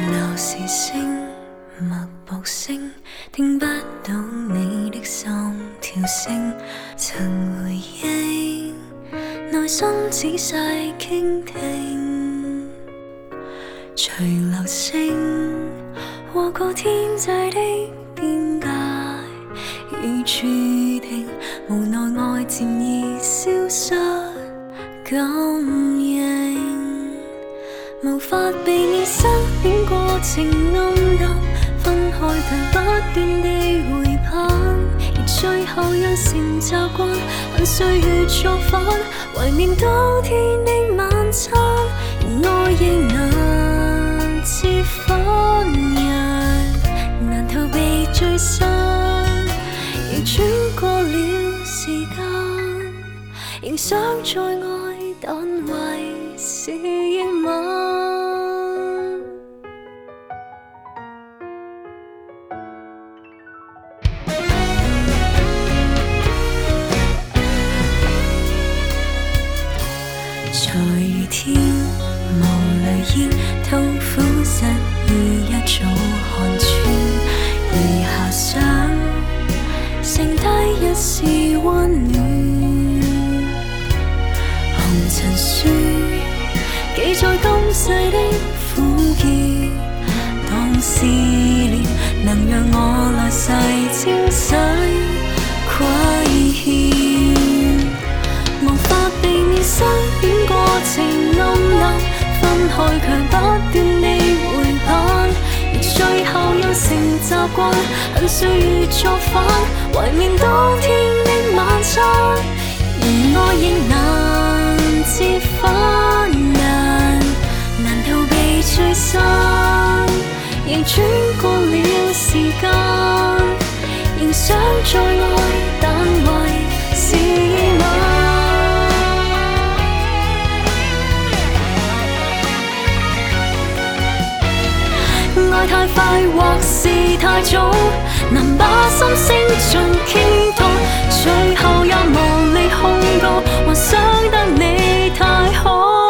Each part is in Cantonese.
流時聲，脈搏聲，聽不到你的心跳聲。曾回憶，內心仔細傾聽，隨流星劃過天際的邊界，已注定無奈愛漸已消失感應，無法避免失戀過程暗淡，分開卻不斷地回盼，而最後養成習慣，恨歲月作反，懷念當天的晚餐，而愛亦難折返人，難逃避聚散，亦轉過了時間，仍想再愛，但為是夜晚。在雨天無淚煙，痛苦失意一早看穿，而遐想剩低一絲溫暖。紅塵書記載今世的苦澀，當思念能讓我來世清洗虧欠，無法避免失戀過程暗淡，分開卻不斷地回盼，而最後養成習慣，恨歲月作反，懷念當天的晚餐，而愛亦難折返人，難逃避聚散，亦轉過了時間，仍想再愛，但為是夜晚。愛太快或是太早，能把心聲盡傾吐，最後也無力控告，還想得你太好，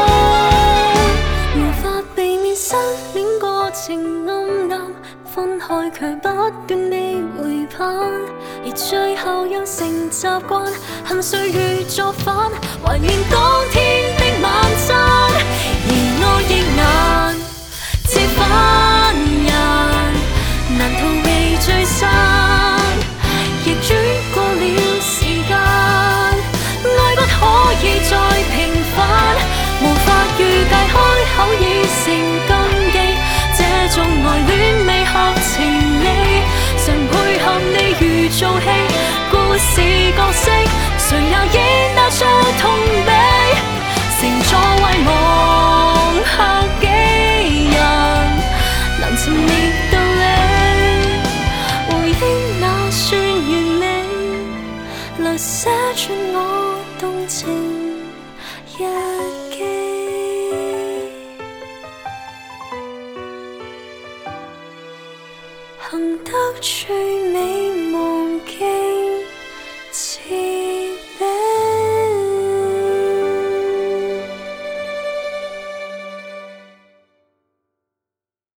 無法避免失戀過程暗淡，分開卻不斷地回盼，而最後養成習慣，恨歲月作反，懷念當天的晚餐，而愛亦難折返人，難逃避聚散，亦轉過了時間，愛不可以再平凡，無法預計開口已成禁忌，這種愛戀未學情理，常配合你如做戲，故事角色誰又演得出痛悲，成座為忘客幾人，難尋覓道理，回憶那算完美，來寫出我動情日記。幸得最美忘記。